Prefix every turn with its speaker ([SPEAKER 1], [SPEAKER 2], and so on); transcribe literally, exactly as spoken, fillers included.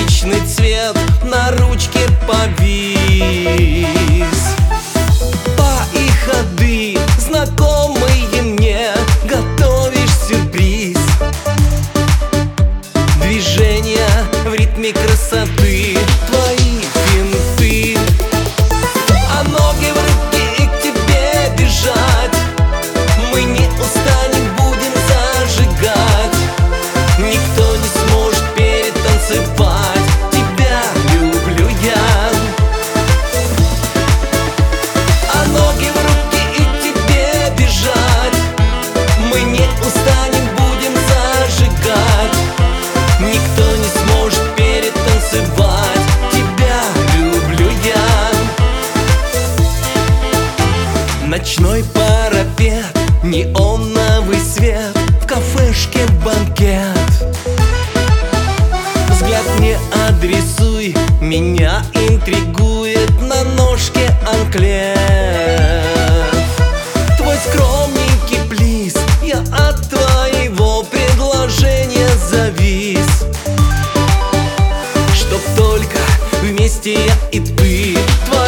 [SPEAKER 1] Вечный цвет на ручке повис. Па и ходы знакомые мне, готовишь сюрприз. Движения в ритме красоты, твои финты. А ноги в руки и к тебе бежать. Мы не устанем, будем зажигать. Никто не сможет перетанцевать. Тебя люблю я. А ноги в руки и к тебе бежать. Мы не устанем, будем зажигать. Никто не сможет перетанцевать. Тебя люблю я. Ночной парапет, неоновый свет, в кафешке банкет. Взгляд не адресуй, меня интригует на ножке анклет. Твой скромненький плиз, я от твоего предложения завис. Чтоб только вместе я и ты.